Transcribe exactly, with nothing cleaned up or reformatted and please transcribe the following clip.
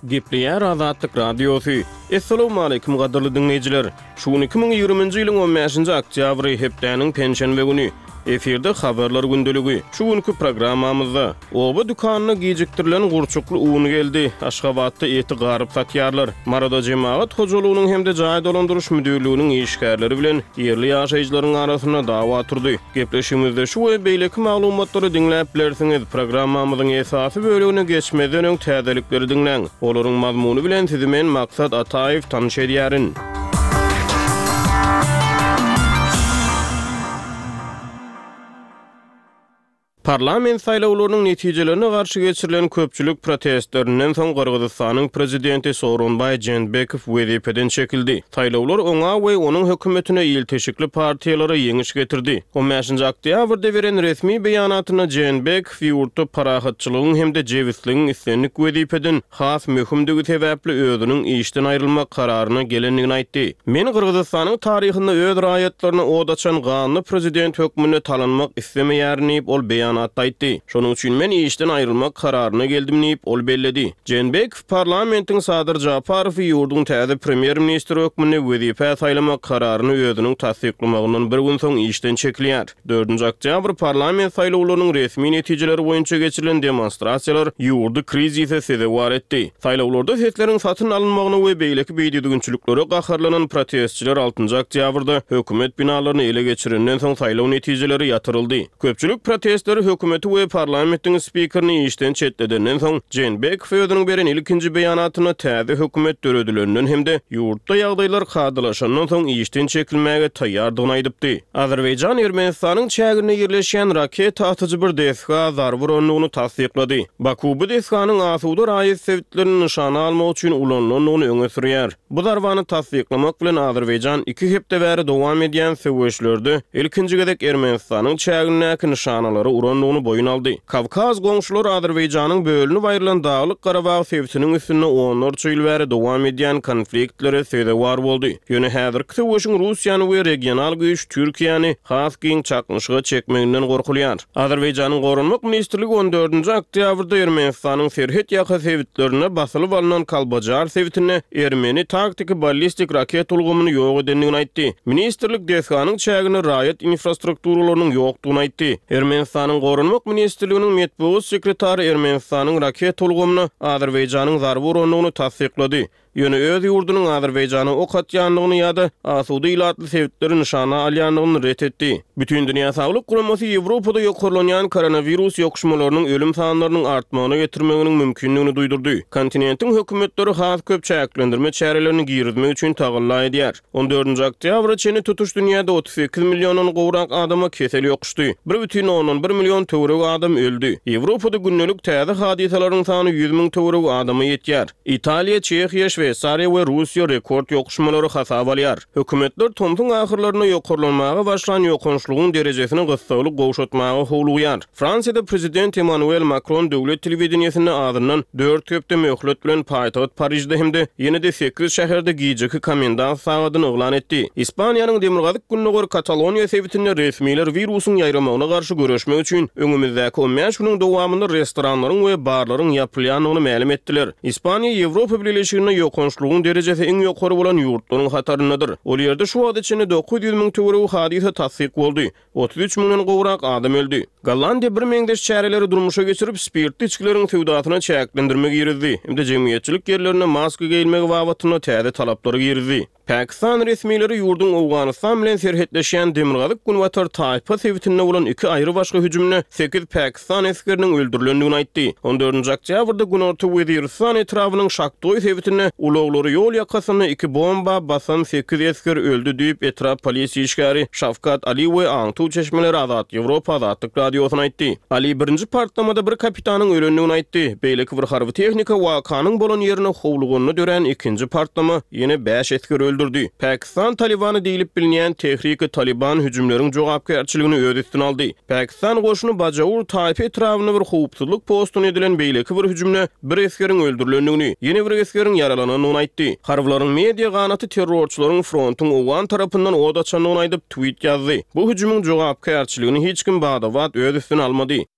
Gepleýär Azatlyk Radiosu. Assalamu alaykum gaderly dinleýijiler. Şu iki ming ýygrymynjy ýylyň on beşinji oktýabry hepdeniň penşenbe güni. Eferde habarlar gündeligi. Şu günkü programmamyzda oba dükanyna gijikdirilen gurçukly uğun geldi. Aşgabatda eti garyp satýarlar. Marada jemaat hojalygynyň hemde jaý dolandyryş müdürlüğiniň işgärleri bilen ýerli ýaşaýjylaryň arasyna dawa turdy. Gepleşimizde şu we beýleki maglumatlary dinläp bilersiňiz. Programmamyzyň esasy bölügine geçmeden öň täzelikleri dinleň. Olaryň mazmuny bilen sizi men Maksat Ataýew tanyş edýärin. Parlament saýlawlarynyň netijelerine garşy geçirilen köpçülük protestlerinden soň Kyrgyzstanyň prezidenti Sooronbay Jeenbekow wezipeden çekildi. Saýlawlar oňa we onuň hökümetine ýylteşikli partiýalary ýeňiş getirdi. on beşinji oktýabrda beren resmi beýanatyna Jeenbekow ýurtda parahatçylygyň hemde jewizligiň islenlik wezipeden has möhümdigi sebäpli özüniň işden aýrylmak kararyna gelenligini aýtdy. Men Kyrgyzstanyň taryhynda öz raýatlaryna odaçan ganyny prezident hökmüne talanmak islemeýärni ol beýan aýtdy. Şonuň üçin men işden aýrylmak kararyna geldim diýip ol belledi. Jeenbekow parlamentiň Sadyr Japarow ýurduň täze premier ministri hökmüne wezipe saýlamak kararyny özüniň tasdiqlamagynyň bir gün soň işden çekilýär. dördünji oktýabr parlament saýlawlarynyň resmi netijeleri boýunça geçirilen demonstrasiýalar ýurdy krizise sebäp etdi. Saýlawlarda sesleriň satyn alynmagyna we beýleki beýdügünçüliklere gaharlanan protestçiler altıncı oktýabrda hökümet binalaryny ele geçirenden soň saýlaw netijeleri ýatyryldy. Köpçülük protestleri hökümeti we parlamentiň spikerini işden çetledenden soň Jeenbekow özüniň beren ilkinji beýanatyna täze hökümet döredilerinden hemde ýurtda ýagdaýlar hadylaşandan soň işden çekilmäge taýýardygyny aýdypdy. Azerbaýjan Ermenistanyň çägine ýerleşen raket atyjy bir desga zarby uranlygyny tasdiqlady. Baku bu desganyň asuda raýat sewitlerini nişana almak üçin ulanlygyny öňe sürýär. Bu zarbany tasdiqlamak bilen Azerbaýjan iki hepde bäri dowam edýän söwüşlerde ilkinji gezek Ermenistanyň çäginäki nişanalary uranlygyny boyun aldy. Kavkaz goňşular Azerbaýjanyň bölünip aýrylan Daglyk Garabaw sewitiniň üstünde onlarça ýyl bäri dowam edýän konfliktlere sebäp boldy. Ýöne häzirki söwüşiň Russiýany we regional güýç Türkiýany has giň çakmyşyga çekmeginden gorkulýar. Azerbaýjanyň Gorunmak ministrligi on dördünji oktýabrda Ermenistanyň Serhet ýaka sewitlerine basylyp alynan Kalbajar sewitine Ermeni taktiki ballistik raket ulgamyny ýok edenligini aýtdy. Ministrlik desganyň çägine raýat infrastrukturalarynyň ýokdugyny aýtdy. Ermenistanyň Gorunmak ministrliginiň medeniýet sekretary Ermenistanyň raket ulgamyny Azerbaýjanyň zarby uranlygyny tasdiqlady. Ýöne öz ýurdunyň Azerbaýjana ok atýanlygyny ýa-da asuda ýylatly sebäpleri nişana alýanlygyny ret etdi. Bütün dünýä saglyk guramasy Ýewropada ýokurlanýan koronavirus ýokuşmalarynyň ölüm sanlarynyň artmagyna getirmeginiň mümkinligini duýdurdy. Kontinentiň hökümetleri has köp çäklendirme çärelerini girizmek üçin tagylla edýär. on dördünji oktýabra çeni tutuş dünýäde otuz sekiz millionyň gowrak adama kesel ýokuşdy. bir бүтүn onuň bir million töwerek adam öldü. Ýewropada günnelik täze hadisalaryň sany yüz miň töwerek adama ýetýär. Italiýa, Çekiýa, Şweýsariýa we Russiýa rekord ýokuşmalary hasap alýar. Hökümetler tomtuň ahyrlaryna ýokurlanmaga başlan ýokunçlygyň derejesini gysgalyk gowşatmaga howlugýar. Fransiýada prezident Emmanuel Macron döwlet telewizionyny adynyň dört köpde möhlet bilen paýtagat Parisde hemde ýene-de sekiz şäherde gijeki komendant sagatyny oglan etdi. Ispaniýanyň demirgazyk günnägör Kataloniýa sewitinde resmiler wirusyň ýaýramagyna garşy görüşmek üçin öňümüzdäki on beş güniň dowamynda restoranlaryň we barlaryň ýapylýanyny ma'lum etdiler. Ispaniýa Ýewropa Birleşigine ýokunçlygyň derejesi iň ýokary bolan ýurtlaryň hataryndadyr. Ol ýerde şu wagt içinde dokuz yüz miň töwerek hadise tasdiq boldy. otuz üç miňden gowrak adam öldü. Gollandiýa bir meňdeş çäreleri durmuşa geçirip spirtli içkileriň tewdatyna çäklendirmek ýeridi. Hemde jemgyýetçilik ýerlerine maska giyilmek babatyna täze talaplary ýeridi. Pakistan resmileri ýurduň Awganistan bilen serhetleşen demirgazyk Gunwatar taýpa sewitinde bolan iki aýry başga hüjümne sekiz Pakistan eskeriniň öldürilendigini aýtdy. on dördünji oktýabrda Gunorta Weziristan etrawynyň Şaktoy sewitinde uloglary ýol ýakasyna iki bomba basan sekiz esker öldü diýip etrap polisiýa işgäri Şafkat Ali we Aňtu çeşmeleri Azat Ýewropa Azatlyk radiosyna aýtdy. Ali birinji partlamada bir kapitanyň ölendigini aýtdy. Beýleki bir harby tehnika wakanyň bolan ýerine howlugyny dören ikinji partlama ýene beş esker öldü. Pakistan Talibany diýilip bilinýän Tehrik-i Taliban hüjümleriň jogapkärçiligini öz üstüne aldy. Pakistan goşuny Bajaur taýpy etrawyna bir howpsuzlyk postuny edilen beýleki bir hüjümle bir eskeriň öldürilendigini, ýene bir eskeriň yaralanyny aýtdy. Harbylaryň media ganaty terrorçylaryň frontyň owan tarapyndan od açanlygyny aýdyp tweet ýazdy. Bu hüjümüň jogapkärçiligini hiç kim bagdawat öz üstüne almady.